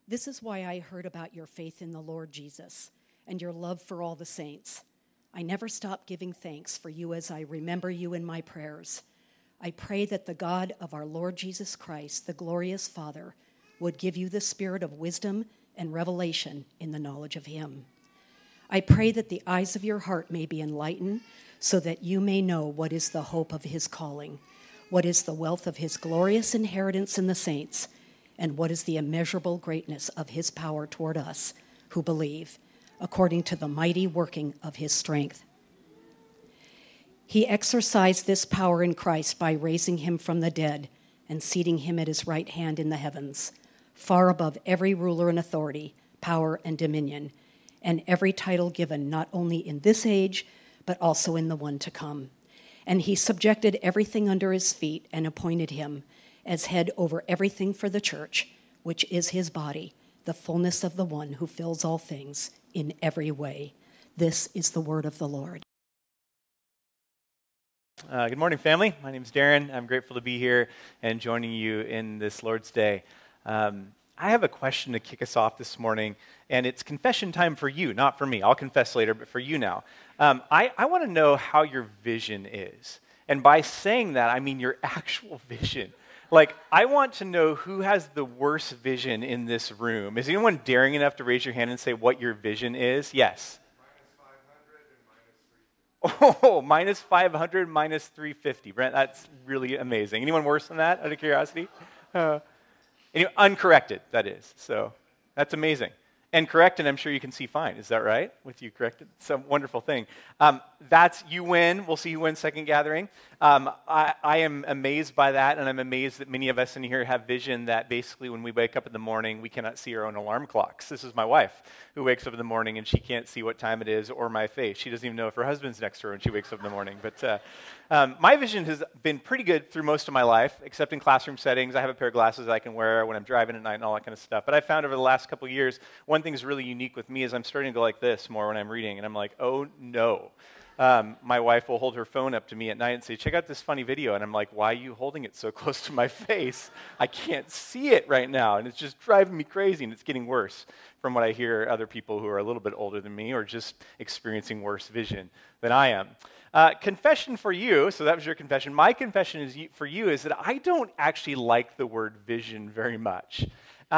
This is why I heard about your faith in the Lord Jesus and your love for all the saints. I never stop giving thanks for you as I remember you in my prayers. I pray that the God of our Lord Jesus Christ, the glorious Father, would give you the spirit of wisdom and revelation in the knowledge of him. I pray that the eyes of your heart may be enlightened so that you may know what is the hope of his calling, what is the wealth of his glorious inheritance in the saints, and what is the immeasurable greatness of his power toward us who believe, according to the mighty working of his strength. He exercised this power in Christ by raising him from the dead and seating him at his right hand in the heavens, far above every ruler and authority, power and dominion, and every title given not only in this age, but also in the one to come. And he subjected everything under his feet and appointed him as head over everything for the church, which is his body, the fullness of the one who fills all things in every way. This is the word of the Lord. Good morning, family. My name is Darren. I'm grateful to be here and joining you in this Lord's Day. I have a question to kick us off this morning, and it's confession time for you, not for me. I'll confess later, but for you now. I want to know how your vision is. And by saying that, I mean your actual vision. Like, I want to know who has the worst vision in this room. Is anyone daring enough to raise your hand and say what your vision is? Yes. Oh, minus 500, minus 350. Brent, that's really amazing. Anyone worse than that, out of curiosity? Uncorrected, that is. So that's amazing. And corrected, I'm sure you can see fine. Is that right? With you corrected? It's a wonderful thing. That's you win. We'll see who wins second gathering. I am amazed by that, and I'm amazed that many of us in here have vision that basically when we wake up in the morning, we cannot see our own alarm clocks. This is my wife who wakes up in the morning, and she can't see what time it is or my face. She doesn't even know if her husband's next to her when she wakes up in the morning. But my vision has been pretty good through most of my life, except in classroom settings. I have a pair of glasses I can wear when I'm driving at night and all that kind of stuff. But I found over the last couple of years, one thing that's really unique with me is I'm starting to go like this more when I'm reading, and I'm like, oh no. My wife will hold her phone up to me at night and say, check out this funny video. And I'm like, why are you holding it so close to my face? I can't see it right now. And it's just driving me crazy. And it's getting worse from what I hear other people who are a little bit older than me or just experiencing worse vision than I am. Confession for you, so that was your confession. My confession for you is that I don't actually like the word vision very much.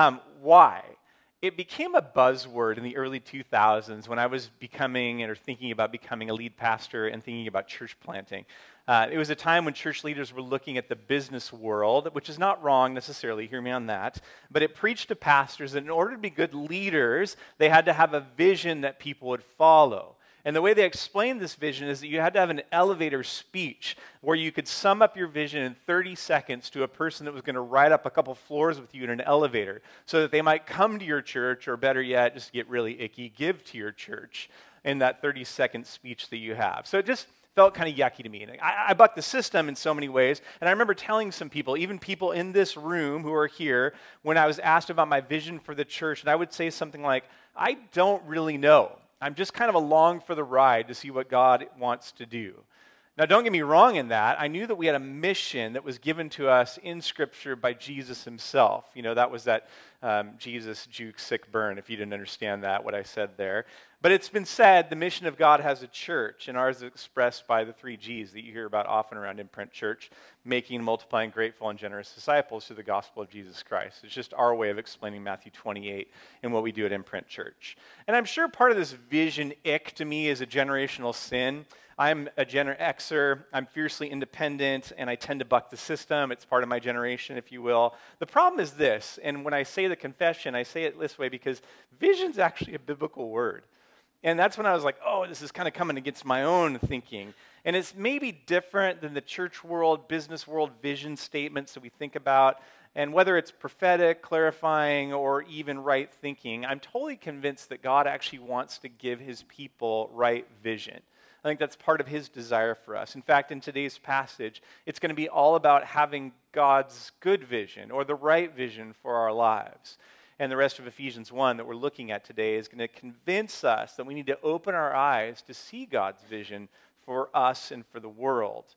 Why? It became a buzzword in the early 2000s when I was becoming or thinking about becoming a lead pastor and thinking about church planting. It was a time when church leaders were looking at the business world, which is not wrong necessarily, hear me on that, but it preached to pastors that in order to be good leaders, they had to have a vision that people would follow. And the way they explained this vision is that you had to have an elevator speech where you could sum up your vision in 30 seconds to a person that was going to ride up a couple floors with you in an elevator so that they might come to your church, or better yet, just get really icky, give to your church in that 30-second speech that you have. So it just felt kind of yucky to me. And I bucked the system in so many ways. And I remember telling some people, even people in this room who are here, when I was asked about my vision for the church, and I would say something like, I don't really know. I'm just kind of along for the ride to see what God wants to do. Now, don't get me wrong in that. I knew that we had a mission that was given to us in Scripture by Jesus himself. You know, that was that Jesus, juke, sick, burn, if you didn't understand that, what I said there. But it's been said the mission of God has a church, and ours is expressed by the 3 Gs that you hear about often around Imprint Church, making, multiplying, grateful, and generous disciples through the gospel of Jesus Christ. It's just our way of explaining Matthew 28 and what we do at Imprint Church. And I'm sure part of this vision ick to me is a generational sin. I'm a Gen Xer, I'm fiercely independent, and I tend to buck the system. It's part of my generation, if you will. The problem is this, and when I say the confession, I say it this way because vision's actually a biblical word. And that's when I was like, oh, this is kind of coming against my own thinking. And it's maybe different than the church world, business world vision statements that we think about. And whether it's prophetic, clarifying, or even right thinking, I'm totally convinced that God actually wants to give his people right vision. I think that's part of his desire for us. In fact, in today's passage, it's going to be all about having God's good vision or the right vision for our lives. And the rest of Ephesians 1 that we're looking at today is going to convince us that we need to open our eyes to see God's vision for us and for the world.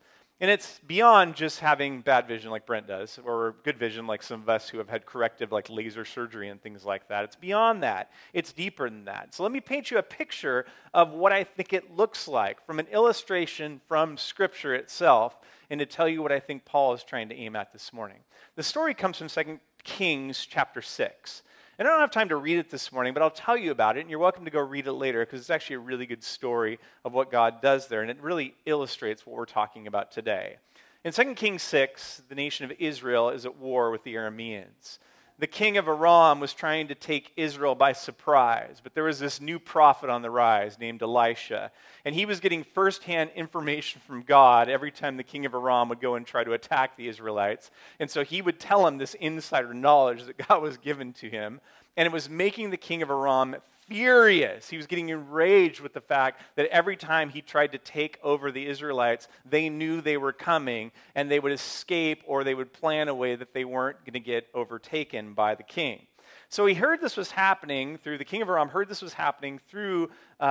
And it's beyond just having bad vision like Brent does, or good vision like some of us who have had corrective like laser surgery and things like that. It's beyond that. It's deeper than that. So let me paint you a picture of what I think it looks like from an illustration from Scripture itself, and to tell you what I think Paul is trying to aim at this morning. The story comes from 2 Kings chapter 6. And I don't have time to read it this morning, but I'll tell you about it, and you're welcome to go read it later because it's actually a really good story of what God does there, and it really illustrates what we're talking about today. In 2 Kings 6, the nation of Israel is at war with the Arameans. The king of Aram was trying to take Israel by surprise, but there was this new prophet on the rise named Elisha, and he was getting firsthand information from God every time the king of Aram would go and try to attack the Israelites. And so he would tell him this insider knowledge that God was given to him, and it was making the king of Aram furious. He was getting enraged with the fact that every time he tried to take over the Israelites, they knew they were coming, and they would escape or they would plan a way that they weren't going to get overtaken by the king. So he heard this was happening through, the king of Aram heard this was happening through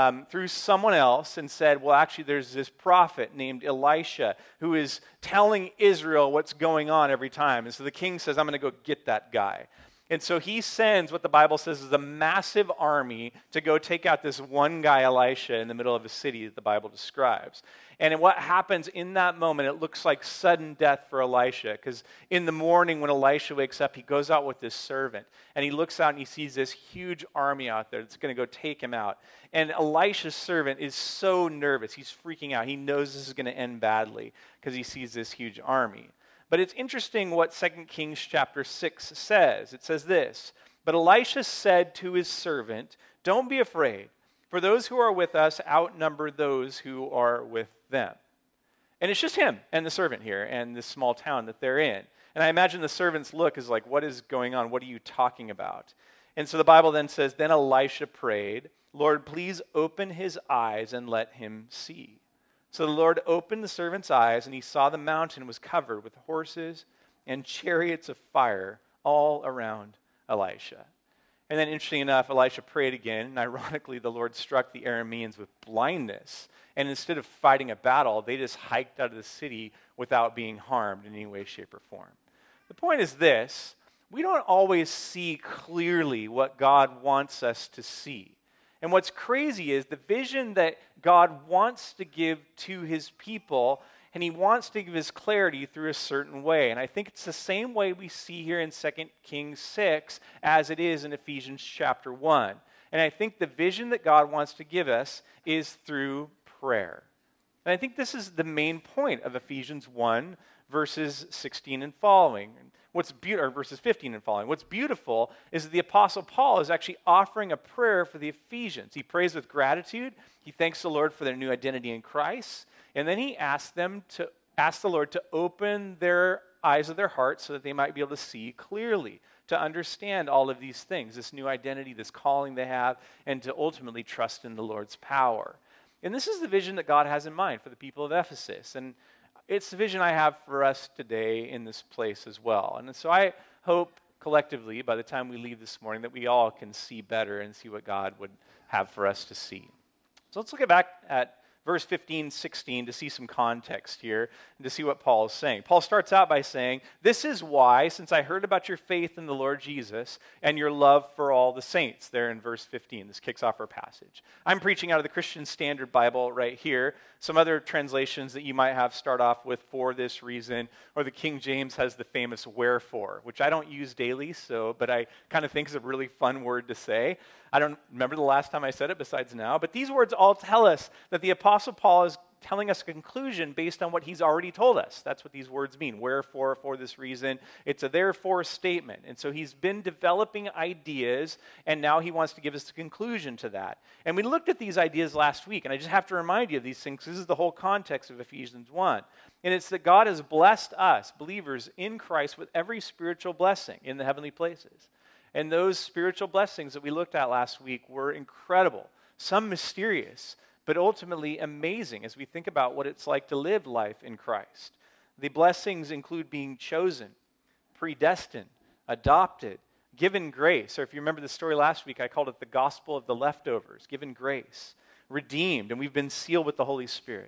someone else and said, well, actually there's this prophet named Elisha who is telling Israel what's going on every time. And so the king says, I'm going to go get that guy. And so he sends what the Bible says is a massive army to go take out this one guy, Elisha, in the middle of a city that the Bible describes. And what happens in that moment, it looks like sudden death for Elisha, because in the morning when Elisha wakes up, he goes out with his servant, and he looks out and he sees this huge army out there that's going to go take him out. And Elisha's servant is so nervous. He's freaking out. He knows this is going to end badly because he sees this huge army. But it's interesting what 2 Kings chapter 6 says. It says this, but Elisha said to his servant, don't be afraid, for those who are with us outnumber those who are with them. And it's just him and the servant here and this small town that they're in. And I imagine the servant's look is like, what is going on? What are you talking about? And so the Bible then says, then Elisha prayed, Lord, please open his eyes and let him see. So the Lord opened the servant's eyes, and he saw the mountain was covered with horses and chariots of fire all around Elisha. And then, interesting enough, Elisha prayed again, and ironically, the Lord struck the Arameans with blindness. And instead of fighting a battle, they just hiked out of the city without being harmed in any way, shape, or form. The point is this, we don't always see clearly what God wants us to see. And what's crazy is the vision that God wants to give to his people, and he wants to give his clarity through a certain way. And I think it's the same way we see here in 2 Kings 6 as it is in Ephesians chapter 1. And I think the vision that God wants to give us is through prayer. And I think this is the main point of Ephesians 1, verses 16 and following. Or verses 15 and following. What's beautiful is that the Apostle Paul is actually offering a prayer for the Ephesians. He prays with gratitude. He thanks the Lord for their new identity in Christ. And then he asks the Lord to open their eyes of their hearts so that they might be able to see clearly, to understand all of these things, this new identity, this calling they have, and to ultimately trust in the Lord's power. And this is the vision that God has in mind for the people of Ephesus. And it's the vision I have for us today in this place as well. And so I hope collectively, by the time we leave this morning, that we all can see better and see what God would have for us to see. So let's look back at verse 15, 16 to see some context here and to see what Paul is saying. Paul starts out by saying, this is why, since I heard about your faith in the Lord Jesus and your love for all the saints, there in verse 15. This kicks off our passage. I'm preaching out of the Christian Standard Bible right here. Some other translations that you might have start off with for this reason, or the King James has the famous wherefore, which I don't use daily, but I kind of think is a really fun word to say. I don't remember the last time I said it besides now, but these words all tell us that the Apostle Paul is telling us a conclusion based on what he's already told us. That's what these words mean. Wherefore, for this reason. It's a therefore statement. And so he's been developing ideas, and now he wants to give us the conclusion to that. And we looked at these ideas last week, and I just have to remind you of these things. This is the whole context of Ephesians 1. And it's that God has blessed us, believers in Christ, with every spiritual blessing in the heavenly places. And those spiritual blessings that we looked at last week were incredible, some mysterious, but ultimately amazing as we think about what it's like to live life in Christ. The blessings include being chosen, predestined, adopted, given grace, or if you remember the story last week, I called it the gospel of the leftovers, given grace, redeemed, and we've been sealed with the Holy Spirit,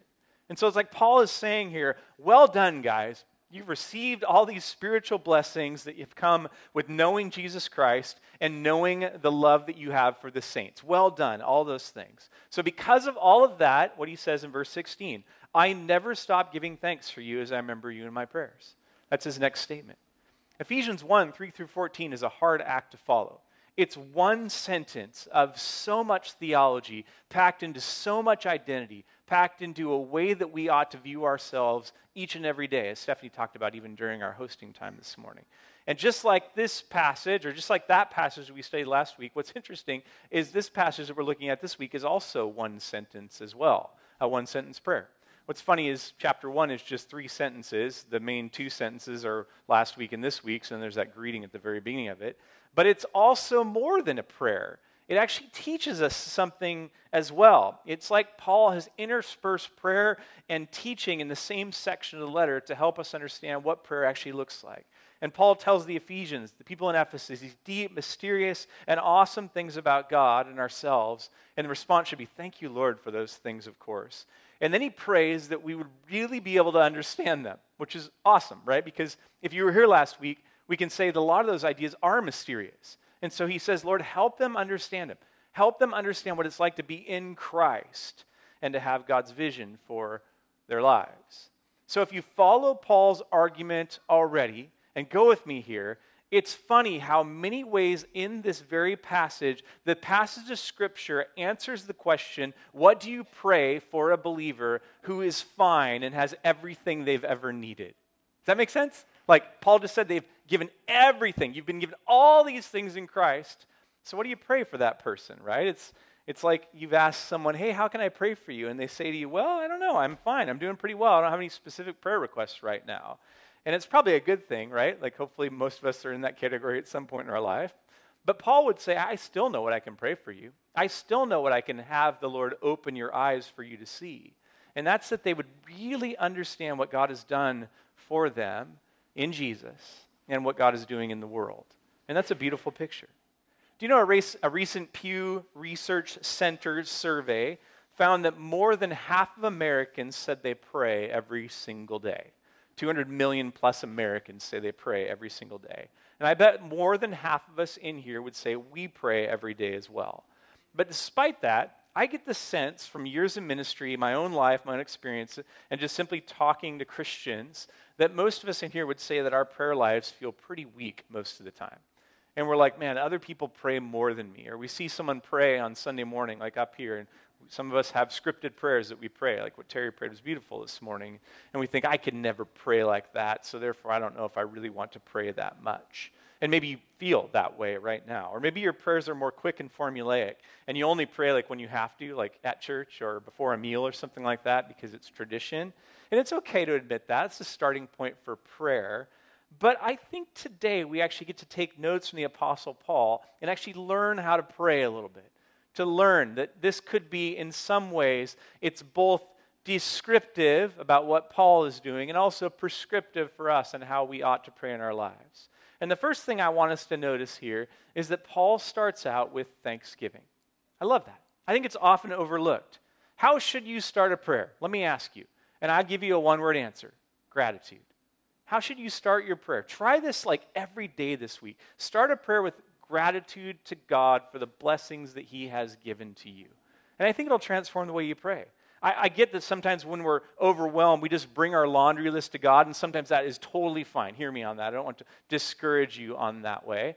And so it's like Paul is saying here, well done, guys. You've received all these spiritual blessings that have come with knowing Jesus Christ and knowing the love that you have for the saints. Well done, all those things. So because of all of that, what he says in verse 16, I never stop giving thanks for you as I remember you in my prayers. That's his next statement. Ephesians 1, 3 through 14 is a hard act to follow. It's one sentence of so much theology, packed into so much identity, packed into a way that we ought to view ourselves each and every day, as Stephanie talked about even during our hosting time this morning. And just like this passage, or just like that passage we studied last week, what's interesting is this passage that we're looking at this week is also one sentence as well, a one-sentence prayer. What's funny is chapter 1 is just 3 sentences. The main 2 sentences are last week and this week, so there's that greeting at the very beginning of it. But it's also more than a prayer. It actually teaches us something as well. It's like Paul has interspersed prayer and teaching in the same section of the letter to help us understand what prayer actually looks like. And Paul tells the Ephesians, the people in Ephesus, these deep, mysterious, and awesome things about God and ourselves. And the response should be, thank you, Lord, for those things, of course. And then he prays that we would really be able to understand them, which is awesome, right? Because if you were here last week, we can say that a lot of those ideas are mysterious. And so he says, Lord, help them understand him. Help them understand what it's like to be in Christ and to have God's vision for their lives. So if you follow Paul's argument already, and go with me here, it's funny how many ways in this very passage, the passage of Scripture answers the question, what do you pray for a believer who is fine and has everything they've ever needed? Does that make sense? Like Paul just said, they've given everything. You've been given all these things in Christ. So what do you pray for that person, right? It's like you've asked someone, hey, how can I pray for you? And they say to you, well, I don't know. I'm fine. I'm doing pretty well. I don't have any specific prayer requests right now. And it's probably a good thing, right? Like hopefully most of us are in that category at some point in our life. But Paul would say, I still know what I can pray for you. I still know what I can have the Lord open your eyes for you to see. And that's that they would really understand what God has done for them in Jesus and what God is doing in the world. And that's a beautiful picture. Do you know a recent Pew Research Center survey found that more than half of Americans said they pray every single day. 200 million plus Americans say they pray every single day. And I bet more than half of us in here would say we pray every day as well. But despite that, I get the sense from years of ministry, my own life, my own experience, and just simply talking to Christians, that most of us in here would say that our prayer lives feel pretty weak most of the time. And we're like, man, other people pray more than me. Or we see someone pray on Sunday morning, like up here, and some of us have scripted prayers that we pray, like what Terry prayed was beautiful this morning. And we think, I could never pray like that, so therefore I don't know if I really want to pray that much. And maybe you feel that way right now. Or maybe your prayers are more quick and formulaic, and you only pray like when you have to, like at church or before a meal or something like that because it's tradition. And it's okay to admit that. It's the starting point for prayer. But I think today we actually get to take notes from the Apostle Paul and actually learn how to pray a little bit. To learn that this could be, in some ways, it's both descriptive about what Paul is doing and also prescriptive for us and how we ought to pray in our lives. And the first thing I want us to notice here is that Paul starts out with thanksgiving. I love that. I think it's often overlooked. How should you start a prayer? Let me ask you, and I'll give you a one-word answer: gratitude. How should you start your prayer? Try this like every day this week. Start a prayer with gratitude to God for the blessings that he has given to you. And I think it'll transform the way you pray. I get that sometimes when we're overwhelmed, we just bring our laundry list to God, and sometimes that is totally fine. Hear me on that. I don't want to discourage you on that way.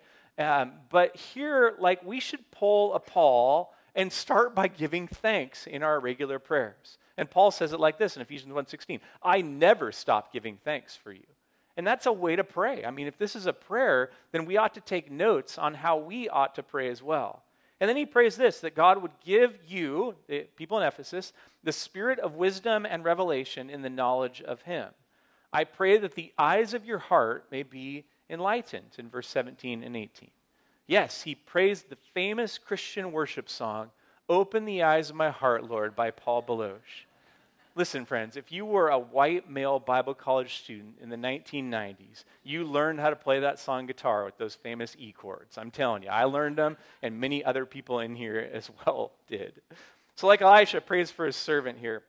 But here, like, we should pull a Paul and start by giving thanks in our regular prayers. And Paul says it like this in Ephesians 1:16, I never stop giving thanks for you. And that's a way to pray. I mean, if this is a prayer, then we ought to take notes on how we ought to pray as well. And then he prays this, that God would give you, the people in Ephesus, the spirit of wisdom and revelation in the knowledge of him. I pray that the eyes of your heart may be enlightened, in verse 17 and 18. Yes, he prays the famous Christian worship song, Open the Eyes of My Heart, Lord, by Paul Baloche. Listen, friends, if you were a white male Bible college student in the 1990s, you learned how to play that song guitar with those famous E chords. I'm telling you, I learned them, and many other people in here as well did. So like Elisha prays for his servant here,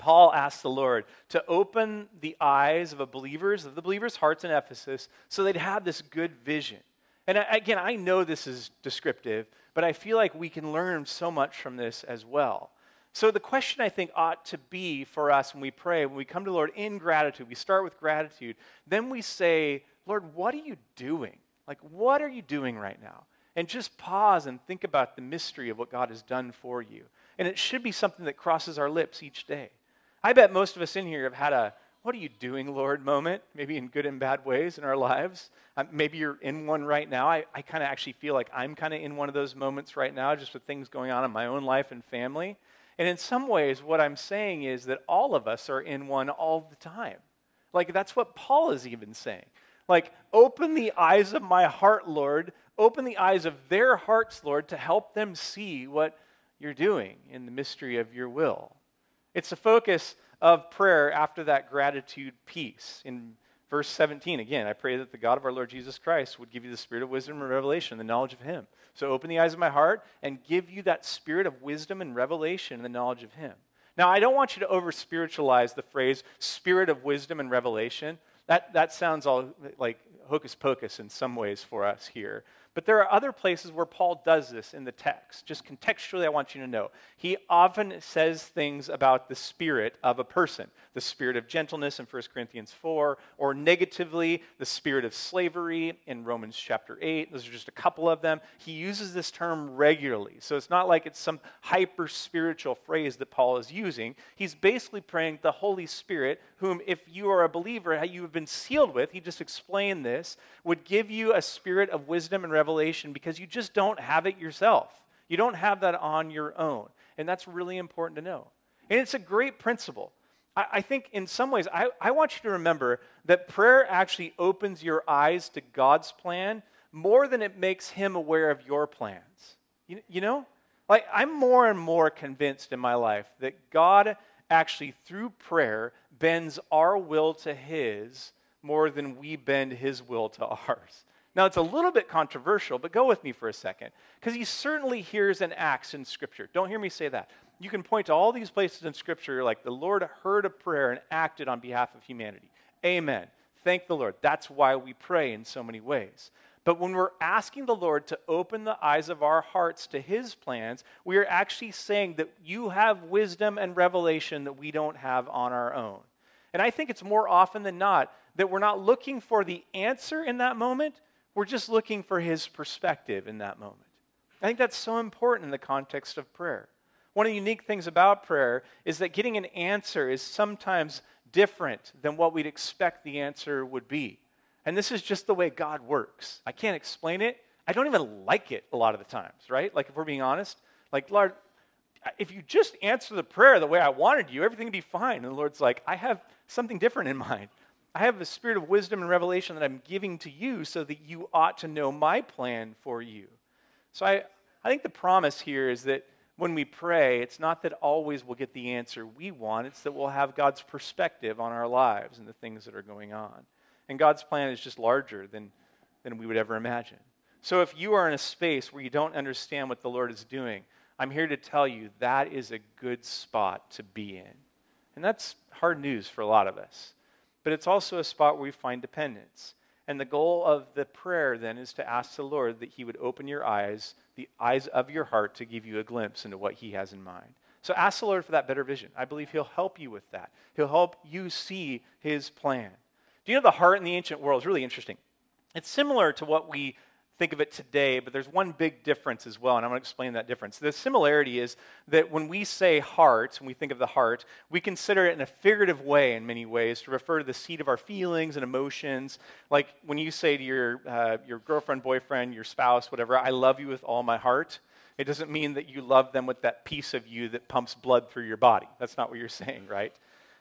Paul asked the Lord to open the eyes of the believers' hearts in Ephesus, so they'd have this good vision. And again, I know this is descriptive, but I feel like we can learn so much from this as well. So the question I think ought to be for us when we pray, when we come to the Lord in gratitude, we start with gratitude, then we say, Lord, what are you doing? Like, what are you doing right now? And just pause and think about the mystery of what God has done for you. And it should be something that crosses our lips each day. I bet most of us in here have had a, what are you doing, Lord, moment, maybe in good and bad ways in our lives. Maybe you're in one right now. I kind of actually feel like I'm kind of in one of those moments right now, just with things going on in my own life and family. And in some ways, what I'm saying is that all of us are in one all the time. Like, that's what Paul is even saying. Like, open the eyes of my heart, Lord. Open the eyes of their hearts, Lord, to help them see what you're doing in the mystery of your will. It's the focus of prayer after that gratitude piece. In verse 17, again, I pray that the God of our Lord Jesus Christ would give you the spirit of wisdom and revelation, the knowledge of him. So open the eyes of my heart and give you that spirit of wisdom and revelation and the knowledge of him. Now, I don't want you to over-spiritualize the phrase spirit of wisdom and revelation. That sounds all like hocus pocus in some ways for us here. But there are other places where Paul does this in the text. Just contextually, I want you to know. He often says things about the spirit of a person. The spirit of gentleness in 1 Corinthians 4, or negatively, the spirit of slavery in Romans chapter 8. Those are just a couple of them. He uses this term regularly. So it's not like it's some hyper-spiritual phrase that Paul is using. He's basically praying the Holy Spirit, whom if you are a believer, you have been sealed with, he just explained this, would give you a spirit of wisdom and revelation because you just don't have it yourself. You don't have that on your own. And that's really important to know. And it's a great principle. I think in some ways, I want you to remember that prayer actually opens your eyes to God's plan more than it makes him aware of your plans. You know? Like, I'm more and more convinced in my life that God actually, through prayer, bends our will to his more than we bend his will to ours. Now, it's a little bit controversial, but go with me for a second, because he certainly hears and acts in Scripture. Don't hear me say that. You can point to all these places in Scripture like the Lord heard a prayer and acted on behalf of humanity. Amen. Thank the Lord. That's why we pray in so many ways. But when we're asking the Lord to open the eyes of our hearts to his plans, we are actually saying that you have wisdom and revelation that we don't have on our own. And I think it's more often than not that we're not looking for the answer in that moment. We're just looking for his perspective in that moment. I think that's so important in the context of prayer. One of the unique things about prayer is that getting an answer is sometimes different than what we'd expect the answer would be. And this is just the way God works. I can't explain it. I don't even like it a lot of the times, right? Like, if we're being honest, like, Lord, if you just answer the prayer the way I wanted you, everything would be fine. And the Lord's like, I have something different in mind. I have a spirit of wisdom and revelation that I'm giving to you so that you ought to know my plan for you. So I think the promise here is that when we pray, it's not that always we'll get the answer we want. It's that we'll have God's perspective on our lives and the things that are going on. And God's plan is just larger than we would ever imagine. So if you are in a space where you don't understand what the Lord is doing, I'm here to tell you that is a good spot to be in. And that's hard news for a lot of us. But it's also a spot where we find dependence. And the goal of the prayer then is to ask the Lord that he would open your eyes, the eyes of your heart, to give you a glimpse into what he has in mind. So ask the Lord for that better vision. I believe he'll help you with that. He'll help you see his plan. Do you know the heart in the ancient world is really interesting? It's similar to what we think of it today, but there's one big difference as well, and I'm going to explain that difference. The similarity is that when we say heart, when we think of the heart, we consider it in a figurative way in many ways to refer to the seat of our feelings and emotions. Like when you say to your girlfriend, boyfriend, your spouse, whatever, I love you with all my heart, it doesn't mean that you love them with that piece of you that pumps blood through your body. That's not what you're saying, right?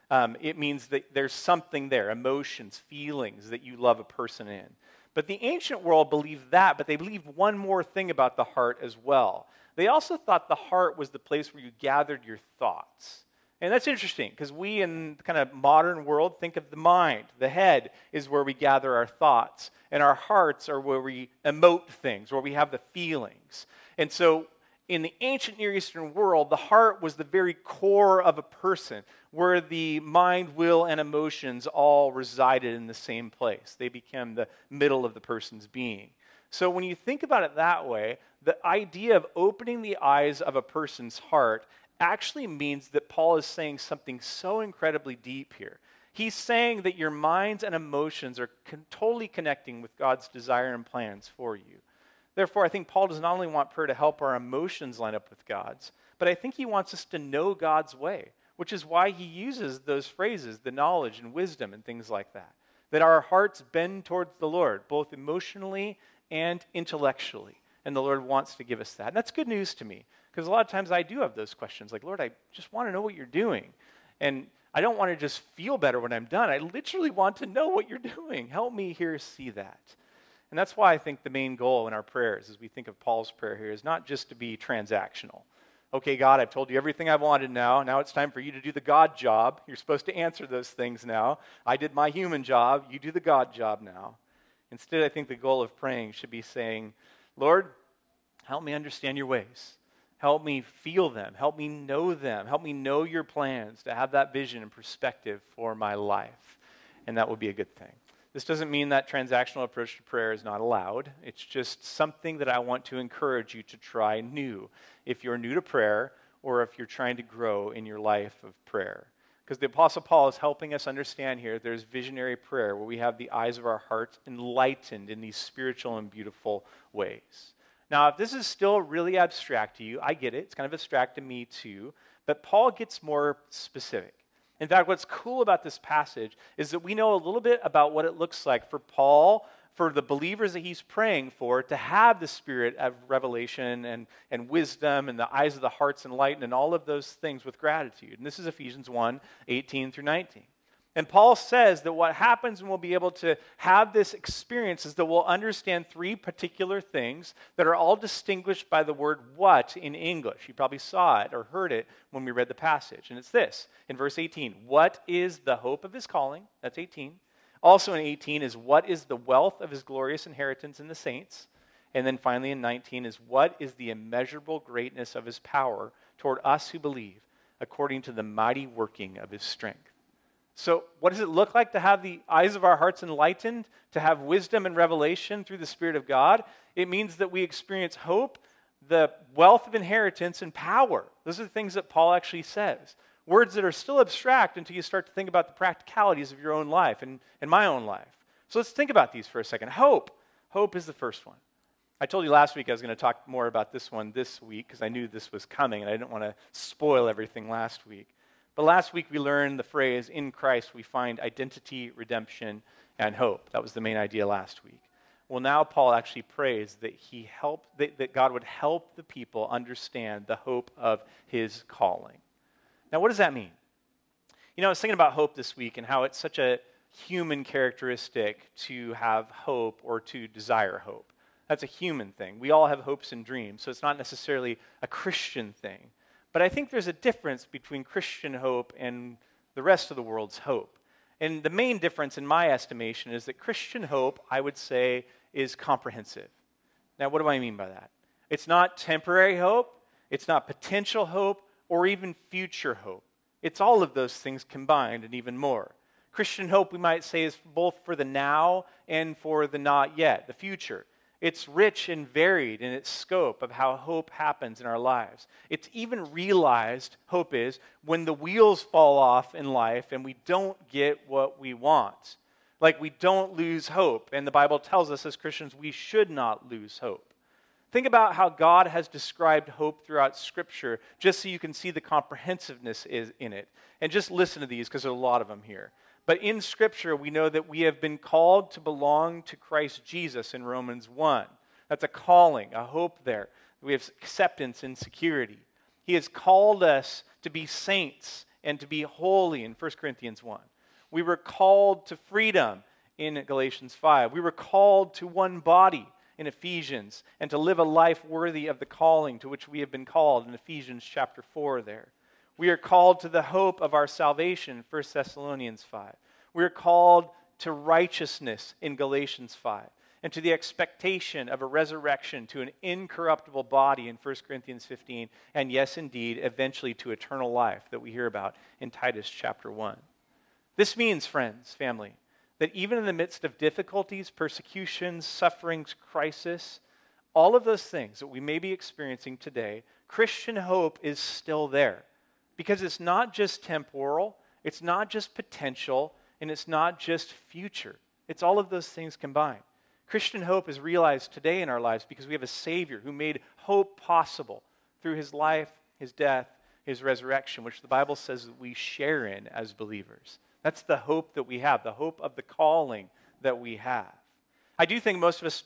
It means that there's something there, emotions, feelings that you love a person in. But the ancient world believed that, but they believed one more thing about the heart as well. They also thought the heart was the place where you gathered your thoughts. And that's interesting, because we in the kind of modern world think of the mind. The head is where we gather our thoughts, and our hearts are where we emote things, where we have the feelings. And so In the ancient Near Eastern world, the heart was the very core of a person, where the mind, will, and emotions all resided in the same place. They became the middle of the person's being. So when you think about it that way, the idea of opening the eyes of a person's heart actually means that Paul is saying something so incredibly deep here. He's saying that your minds and emotions are totally connecting with God's desire and plans for you. Therefore, I think Paul does not only want prayer to help our emotions line up with God's, but I think he wants us to know God's way, which is why he uses those phrases, the knowledge and wisdom and things like that. That our hearts bend towards the Lord, both emotionally and intellectually. And the Lord wants to give us that. And that's good news to me, because a lot of times I do have those questions, like, Lord, I just want to know what you're doing. And I don't want to just feel better when I'm done. I literally want to know what you're doing. Help me here see that. And that's why I think the main goal in our prayers, as we think of Paul's prayer here, is not just to be transactional. Okay, God, I've told you everything I wanted now. Now it's time for you to do the God job. You're supposed to answer those things now. I did my human job. You do the God job now. Instead, I think the goal of praying should be saying, Lord, help me understand your ways. Help me feel them. Help me know them. Help me know your plans, to have that vision and perspective for my life. And that would be a good thing. This doesn't mean that transactional approach to prayer is not allowed. It's just something that I want to encourage you to try new if you're new to prayer or if you're trying to grow in your life of prayer. Because the Apostle Paul is helping us understand here there's visionary prayer where we have the eyes of our hearts enlightened in these spiritual and beautiful ways. Now, if this is still really abstract to you, I get it. It's kind of abstract to me too. But Paul gets more specific. In fact, what's cool about this passage is that we know a little bit about what it looks like for Paul, for the believers that he's praying for, to have the spirit of revelation and wisdom and the eyes of the hearts enlightened and all of those things with gratitude. And this is Ephesians 1:18 through 19. And Paul says that what happens when we'll be able to have this experience is that we'll understand three particular things that are all distinguished by the word what in English. You probably saw it or heard it when we read the passage. And it's this, in verse 18. What is the hope of his calling? That's 18. Also in 18 is what is the wealth of his glorious inheritance in the saints? And then finally in 19 is what is the immeasurable greatness of his power toward us who believe, according to the mighty working of his strength. So what does it look like to have the eyes of our hearts enlightened, to have wisdom and revelation through the Spirit of God? It means that we experience hope, the wealth of inheritance, and power. Those are the things that Paul actually says. Words that are still abstract until you start to think about the practicalities of your own life and my own life. So let's think about these for a second. Hope. Hope is the first one. I told you last week I was going to talk more about this one this week because I knew this was coming and I didn't want to spoil everything last week. But last week we learned the phrase, in Christ we find identity, redemption, and hope. That was the main idea last week. Well, now Paul actually prays that that God would help the people understand the hope of his calling. Now, what does that mean? You know, I was thinking about hope this week and how it's such a human characteristic to have hope or to desire hope. That's a human thing. We all have hopes and dreams, so it's not necessarily a Christian thing. But I think there's a difference between Christian hope and the rest of the world's hope. And the main difference, in my estimation, is that Christian hope, I would say, is comprehensive. Now, what do I mean by that? It's not temporary hope, it's not potential hope, or even future hope. It's all of those things combined and even more. Christian hope, we might say, is both for the now and for the not yet, the future. It's rich and varied in its scope of how hope happens in our lives. It's even realized, hope is, when the wheels fall off in life and we don't get what we want. Like we don't lose hope. And the Bible tells us as Christians we should not lose hope. Think about how God has described hope throughout Scripture, just so you can see the comprehensiveness in it. And just listen to these because there are a lot of them here. But in Scripture, we know that we have been called to belong to Christ Jesus in Romans 1. That's a calling, a hope there. We have acceptance and security. He has called us to be saints and to be holy in 1 Corinthians 1. We were called to freedom in Galatians 5. We were called to one body in Ephesians and to live a life worthy of the calling to which we have been called in Ephesians chapter 4 there. We are called to the hope of our salvation, 1 Thessalonians 5. We are called to righteousness in Galatians 5. and to the expectation of a resurrection to an incorruptible body in 1 Corinthians 15, and yes, indeed, eventually to eternal life that we hear about in Titus chapter 1. This means, friends, family, that even in the midst of difficulties, persecutions, sufferings, crisis, all of those things that we may be experiencing today, Christian hope is still there. Because it's not just temporal, it's not just potential, and it's not just future. It's all of those things combined. Christian hope is realized today in our lives because we have a Savior who made hope possible through his life, his death, his resurrection, which the Bible says that we share in as believers. That's the hope that we have, the hope of the calling that we have. I do think most of us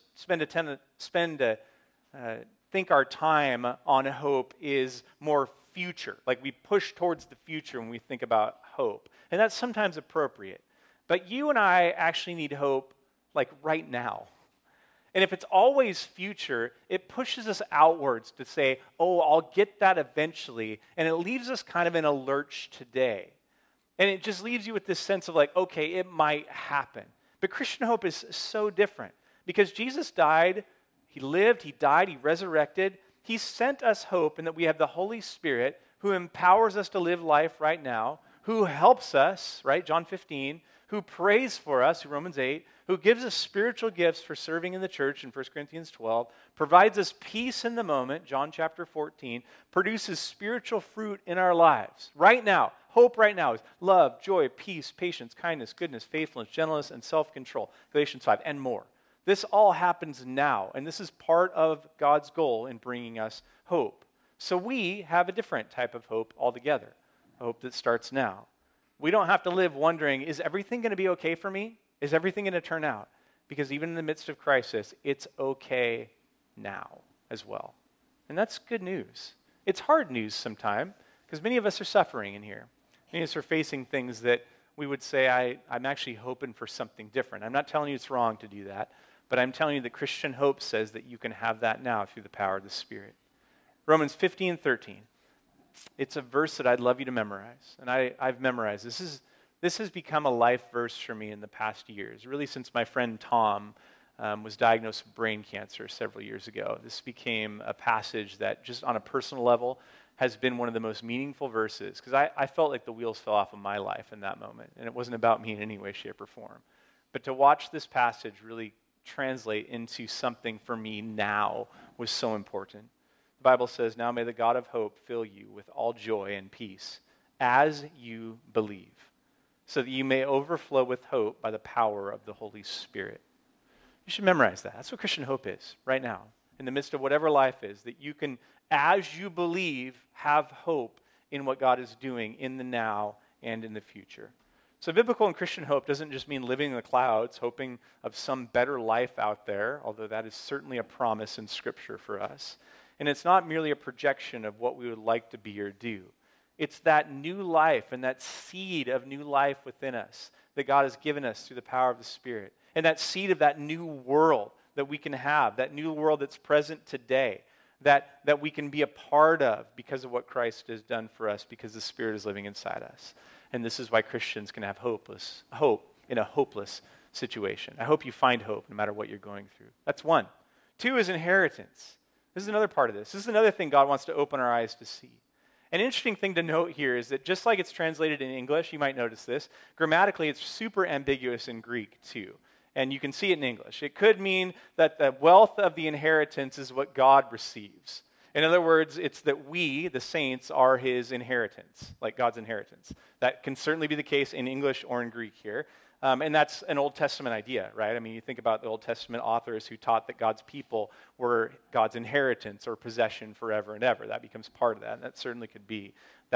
think our time on hope is more future. Like we push towards the future when we think about hope. And that's sometimes appropriate. But you and I actually need hope like right now. And if it's always future, it pushes us outwards to say, oh, I'll get that eventually. And it leaves us kind of in a lurch today. And it just leaves you with this sense of like, okay, it might happen. But Christian hope is so different because Jesus died, he lived, he died, he resurrected. He sent us hope in that we have the Holy Spirit who empowers us to live life right now, who helps us, right, John 15, who prays for us, Romans 8, who gives us spiritual gifts for serving in the church in 1 Corinthians 12, provides us peace in the moment, John chapter 14, produces spiritual fruit in our lives. Right now, hope right now is love, joy, peace, patience, kindness, goodness, faithfulness, gentleness, and self-control, Galatians 5, and more. This all happens now, and this is part of God's goal in bringing us hope. So we have a different type of hope altogether, a hope that starts now. We don't have to live wondering, is everything going to be okay for me? Is everything going to turn out? Because even in the midst of crisis, it's okay now as well. And that's good news. It's hard news sometimes, because many of us are suffering in here. Many of us are facing things that we would say, I'm actually hoping for something different. I'm not telling you it's wrong to do that, but I'm telling you that Christian hope says that you can have that now through the power of the Spirit. Romans 15:13. It's a verse that I'd love you to memorize, and I've memorized. This has become a life verse for me in the past years, really since my friend Tom was diagnosed with brain cancer several years ago. This became a passage that just on a personal level has been one of the most meaningful verses, because I felt like the wheels fell off of my life in that moment, and it wasn't about me in any way, shape, or form. But to watch this passage really translate into something for me now was so important. The Bible says, now may the God of hope fill you with all joy and peace as you believe, so that you may overflow with hope by the power of the Holy Spirit. You should memorize that. That's what Christian hope is right now, in the midst of whatever life is, that you can, as you believe, have hope in what God is doing in the now and in the future. So biblical and Christian hope doesn't just mean living in the clouds, hoping of some better life out there, although that is certainly a promise in Scripture for us. And it's not merely a projection of what we would like to be or do. It's that new life and that seed of new life within us that God has given us through the power of the Spirit. And that seed of that new world that we can have, that new world that's present today, that we can be a part of because of what Christ has done for us, because the Spirit is living inside us. And this is why Christians can have hope in a hopeless situation. I hope you find hope no matter what you're going through. That's one. Two is inheritance. This is another part of this. This is another thing God wants to open our eyes to see. An interesting thing to note here is that just like it's translated in English, you might notice this, grammatically it's super ambiguous in Greek too. And you can see it in English. It could mean that the wealth of the inheritance is what God receives. In other words, it's that we, the saints, are his inheritance, like God's inheritance. That can certainly be the case in English or in Greek here. And that's an Old Testament idea, right? I mean, you think about the Old Testament authors who taught that God's people were God's inheritance or possession forever and ever. That becomes part of that, and that certainly could be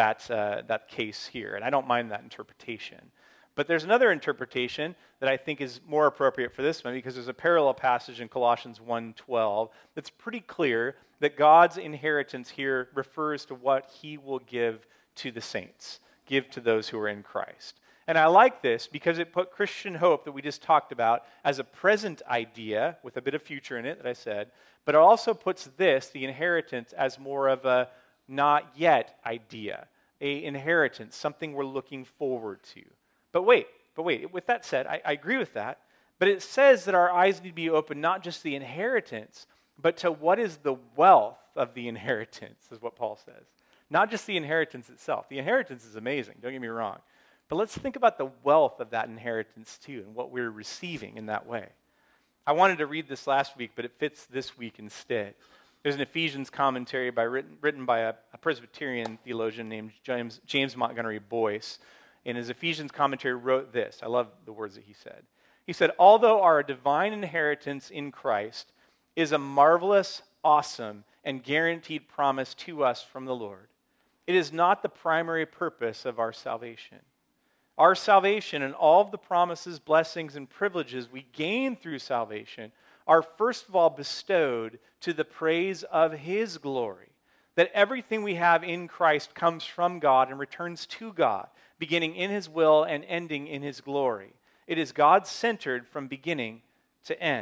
that case here. And I don't mind that interpretation. But there's another interpretation that I think is more appropriate for this one, because there's a parallel passage in Colossians 1:12 that's pretty clear that God's inheritance here refers to what he will give to the saints, give to those who are in Christ. And I like this because it put Christian hope that we just talked about as a present idea with a bit of future in it that I said, but it also puts this, the inheritance, as more of a not yet idea, a inheritance, something we're looking forward to. But wait, with that said, I agree with that, But it says that our eyes need to be open, not just the inheritance, but to what is the wealth of the inheritance, is what Paul says. Not just the inheritance itself. The inheritance is amazing, don't get me wrong. But let's think about the wealth of that inheritance too, and what we're receiving in that way. I wanted to read this last week, but it fits this week instead. There's an Ephesians commentary written by a Presbyterian theologian named James Montgomery Boyce. In his Ephesians commentary wrote this. I love the words that he said. He said, although our divine inheritance in Christ is a marvelous, awesome, and guaranteed promise to us from the Lord, it is not the primary purpose of our salvation. Our salvation and all of the promises, blessings, and privileges we gain through salvation are first of all bestowed to the praise of His glory. That everything we have in Christ comes from God and returns to God, beginning in His will and ending in His glory. It is God-centered from beginning to end.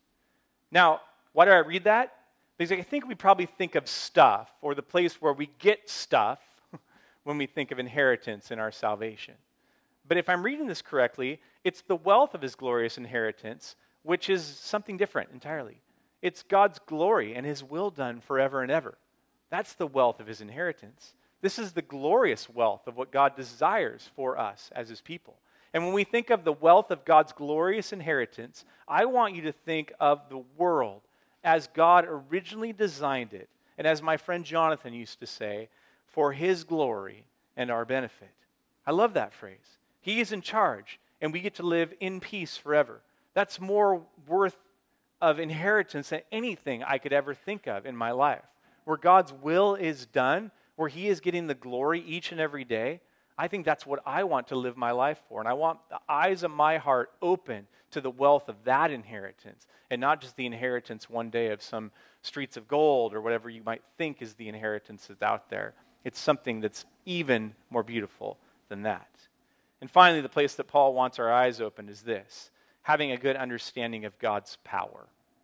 Now, why do I read that? Because I think we probably think of stuff, or the place where we get stuff, when we think of inheritance in our salvation. But if I'm reading this correctly, it's the wealth of His glorious inheritance, which is something different entirely. It's God's glory and His will done forever and ever. That's the wealth of His inheritance. This is the glorious wealth of what God desires for us as His people. And when we think of the wealth of God's glorious inheritance, I want you to think of the world as God originally designed it, and as my friend Jonathan used to say, for His glory and our benefit. I love that phrase. He is in charge, and we get to live in peace forever. That's more worth of inheritance than anything I could ever think of in my life. Where God's will is done, where He is getting the glory each and every day, I think that's what I want to live my life for. And I want the eyes of my heart open to the wealth of that inheritance, and not just the inheritance one day of some streets of gold or whatever you might think is the inheritance that's out there. It's something that's even more beautiful than that. And finally, the place that Paul wants our eyes open is this: having a good understanding of God's power.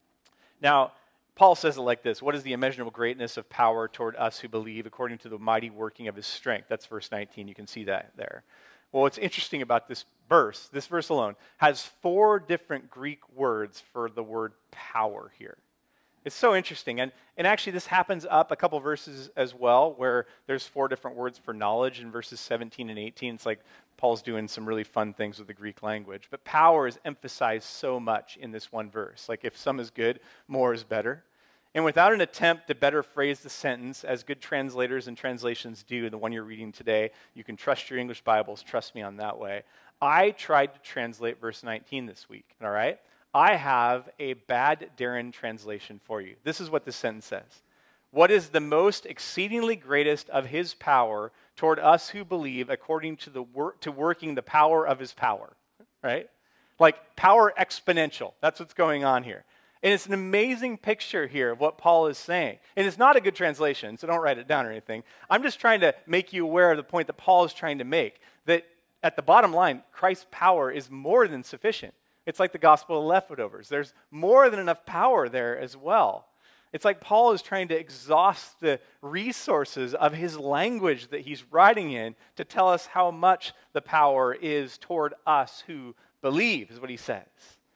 Now, Paul says it like this: what is the immeasurable greatness of power toward us who believe, according to the mighty working of His strength? That's verse 19. You can see that there. Well, what's interesting about this verse alone, has 4 different Greek words for the word power here. It's so interesting. And actually, this happens up a couple verses as well, where there's 4 different words for knowledge in verses 17 and 18. It's like Paul's doing some really fun things with the Greek language. But power is emphasized so much in this one verse. Like, if some is good, more is better. And without an attempt to better phrase the sentence, as good translators and translations do, the one you're reading today, you can trust your English Bibles, trust me on that way. I tried to translate verse 19 this week, all right? I have a bad Darren translation for you. This is what this sentence says. What is the most exceedingly greatest of His power toward us who believe, according to working the power of His power, right? Like power exponential. That's what's going on here. And it's an amazing picture here of what Paul is saying. And it's not a good translation, so don't write it down or anything. I'm just trying to make you aware of the point that Paul is trying to make, that at the bottom line, Christ's power is more than sufficient. It's like the gospel of leftovers. There's more than enough power there as well. It's like Paul is trying to exhaust the resources of his language that he's writing in to tell us how much the power is toward us who believe, is what he says.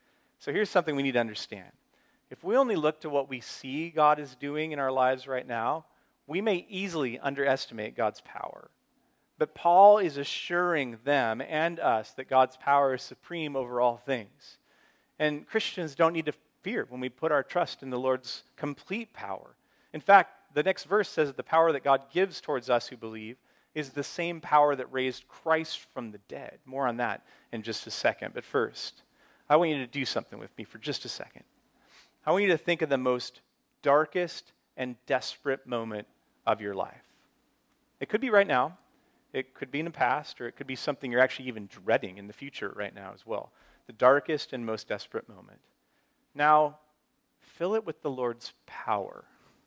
So here's something we need to understand. If we only look to what we see God is doing in our lives right now, we may easily underestimate God's power. But Paul is assuring them and us that God's power is supreme over all things. And Christians don't need to fear when we put our trust in the Lord's complete power. In fact, the next verse says that the power that God gives towards us who believe is the same power that raised Christ from the dead. More on that in just a second. But first, I want you to do something with me for just a second. I want you to think of the most darkest and desperate moment of your life. It could be right now. It could be in the past, or it could be something you're actually even dreading in the future right now as well. The darkest and most desperate moment. Now, fill it with the Lord's power.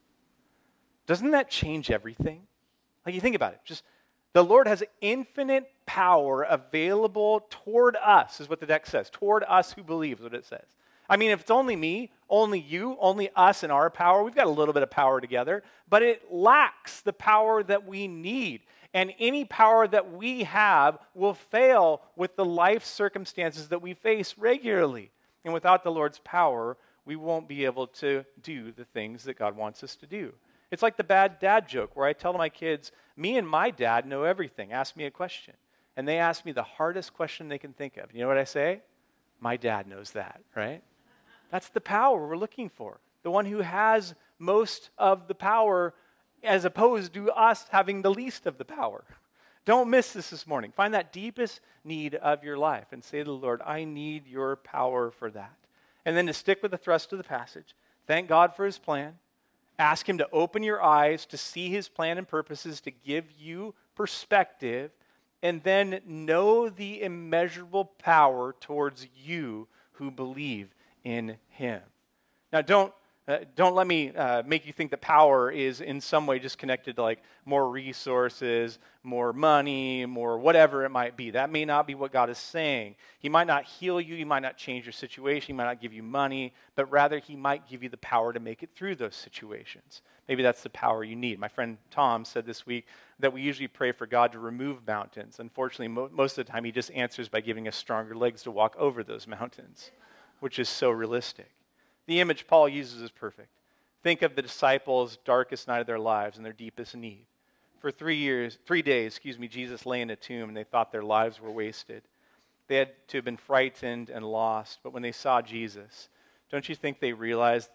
Doesn't that change everything? Like, you think about it. Just the Lord has infinite power available toward us, is what the text says. Toward us who believe, is what it says. I mean, if it's only me, only you, only us and our power, we've got a little bit of power together, but it lacks the power that we need. And any power that we have will fail with the life circumstances that we face regularly. And without the Lord's power, we won't be able to do the things that God wants us to do. It's like the bad dad joke where I tell my kids, me and my dad know everything. Ask me a question. And they ask me the hardest question they can think of. You know what I say? My dad knows that, right? That's the power we're looking for. The one who has most of the power as opposed to us having the least of the power. Don't miss this morning. Find that deepest need of your life and say to the Lord, I need your power for that. And then to stick with the thrust of the passage, thank God for his plan. Ask him to open your eyes to see his plan and purposes, to give you perspective, and then know the immeasurable power towards you who believe in him. Now, don't let me make you think that power is in some way just connected to like more resources, more money, more whatever it might be. That may not be what God is saying. He might not heal you. He might not change your situation. He might not give you money, but rather he might give you the power to make it through those situations. Maybe that's the power you need. My friend Tom said this week that we usually pray for God to remove mountains. Unfortunately, most of the time he just answers by giving us stronger legs to walk over those mountains, which is so realistic. The image Paul uses is perfect. Think of the disciples' darkest night of their lives and their deepest need. For 3 days, Jesus lay in a tomb and they thought their lives were wasted. They had to have been frightened and lost, but when they saw Jesus, don't you think they realized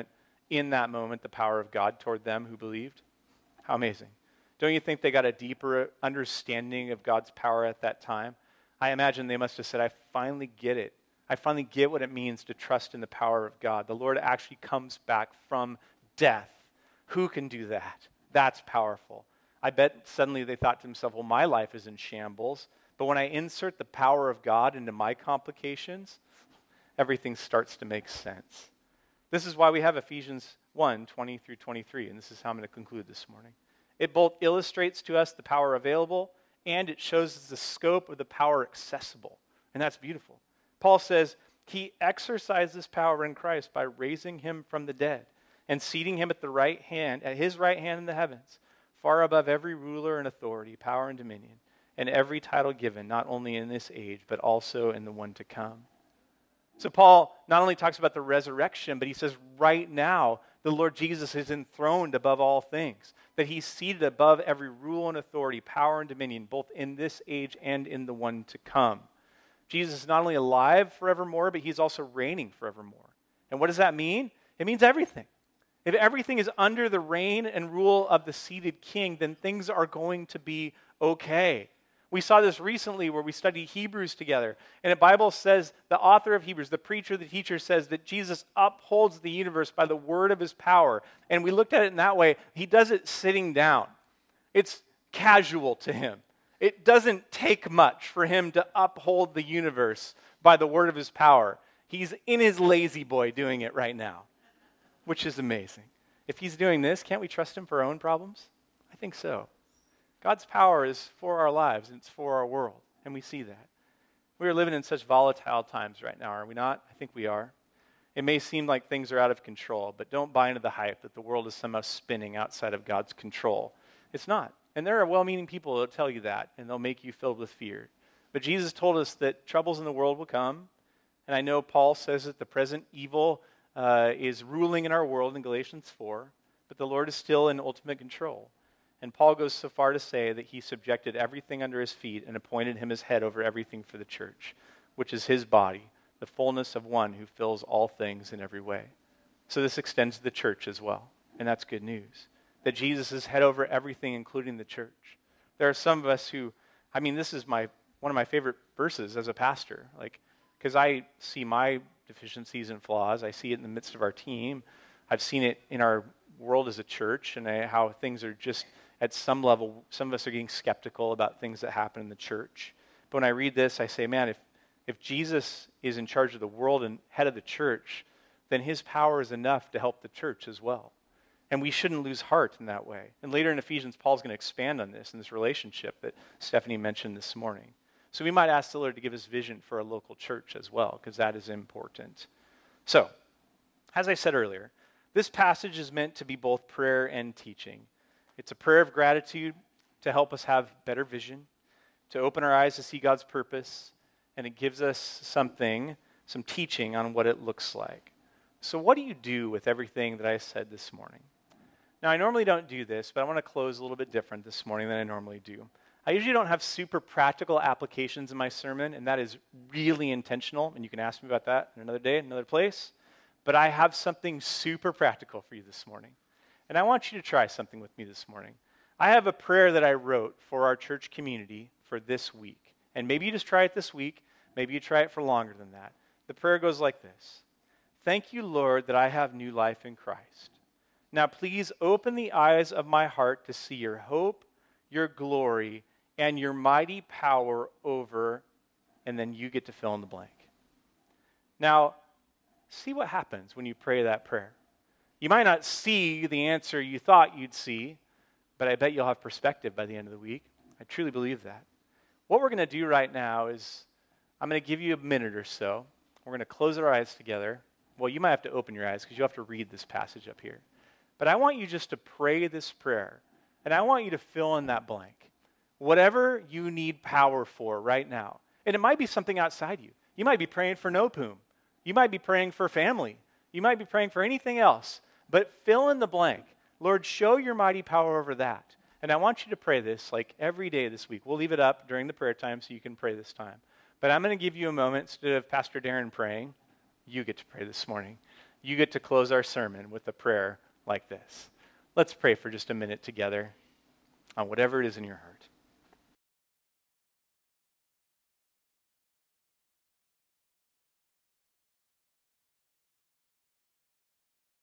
in that moment, the power of God toward them who believed? How amazing. Don't you think they got a deeper understanding of God's power at that time? I imagine they must have said, I finally get it. I finally get what it means to trust in the power of God. The Lord actually comes back from death. Who can do that? That's powerful. I bet suddenly they thought to themselves, well, my life is in shambles, but when I insert the power of God into my complications, everything starts to make sense. This is why we have Ephesians 1, 20 through 23, and this is how I'm going to conclude this morning. It both illustrates to us the power available, and it shows us the scope of the power accessible, and that's beautiful. Paul says he exercised this power in Christ by raising him from the dead and seating him at his right hand in the heavens, far above every ruler and authority, power and dominion, and every title given, not only in this age, but also in the one to come. So Paul not only talks about the resurrection, but he says right now, the Lord Jesus is enthroned above all things, that he's seated above every rule and authority, power and dominion, both in this age and in the one to come. Jesus is not only alive forevermore, but he's also reigning forevermore. And what does that mean? It means everything. If everything is under the reign and rule of the seated king, then things are going to be okay. We saw this recently where we studied Hebrews together. And the Bible says, the author of Hebrews, the preacher, the teacher says that Jesus upholds the universe by the word of his power. And we looked at it in that way. He does it sitting down. It's casual to him. It doesn't take much for him to uphold the universe by the word of his power. He's in his lazy boy doing it right now, which is amazing. If he's doing this, can't we trust him for our own problems? I think so. God's power is for our lives, and it's for our world, and we see that. We are living in such volatile times right now, are we not? I think we are. It may seem like things are out of control, but don't buy into the hype that the world is somehow spinning outside of God's control. It's not. And there are well-meaning people that will tell you that, and they'll make you filled with fear. But Jesus told us that troubles in the world will come, and I know Paul says that the present evil is ruling in our world in Galatians 4, but the Lord is still in ultimate control. And Paul goes so far to say that he subjected everything under his feet and appointed him as head over everything for the church, which is his body, the fullness of one who fills all things in every way. So this extends to the church as well, and that's good news. That Jesus is head over everything, including the church. There are some of us who, this is one of my favorite verses as a pastor, because I see my deficiencies and flaws. I see it in the midst of our team. I've seen it in our world as a church, and how things are just, at some level, some of us are getting skeptical about things that happen in the church. But when I read this, I say, man, if Jesus is in charge of the world and head of the church, then his power is enough to help the church as well. And we shouldn't lose heart in that way. And later in Ephesians, Paul's going to expand on this in this relationship that Stephanie mentioned this morning. So we might ask the Lord to give us vision for a local church as well, because that is important. So, as I said earlier, this passage is meant to be both prayer and teaching. It's a prayer of gratitude to help us have better vision, to open our eyes to see God's purpose, and it gives us something some teaching on what it looks like. So what do you do with everything that I said this morning? Now, I normally don't do this, but I want to close a little bit different this morning than I normally do. I usually don't have super practical applications in my sermon, and that is really intentional, and you can ask me about that in another day, another place. But I have something super practical for you this morning. And I want you to try something with me this morning. I have a prayer that I wrote for our church community for this week. And maybe you just try it this week. Maybe you try it for longer than that. The prayer goes like this. Thank you, Lord, that I have new life in Christ. Now please open the eyes of my heart to see your hope, your glory, and your mighty power over, and then you get to fill in the blank. Now, see what happens when you pray that prayer. You might not see the answer you thought you'd see, but I bet you'll have perspective by the end of the week. I truly believe that. What we're going to do right now is I'm going to give you a minute or so. We're going to close our eyes together. Well, you might have to open your eyes because you have to read this passage up here. But I want you just to pray this prayer, and I want you to fill in that blank. Whatever you need power for right now. And it might be something outside you. You might be praying for Nopum. You might be praying for family. You might be praying for anything else. But fill in the blank. Lord, show your mighty power over that. And I want you to pray this like every day this week. We'll leave it up during the prayer time so you can pray this time. But I'm going to give you a moment. Instead of Pastor Darren praying, you get to pray this morning. You get to close our sermon with a prayer like this. Let's pray for just a minute together on whatever it is in your heart.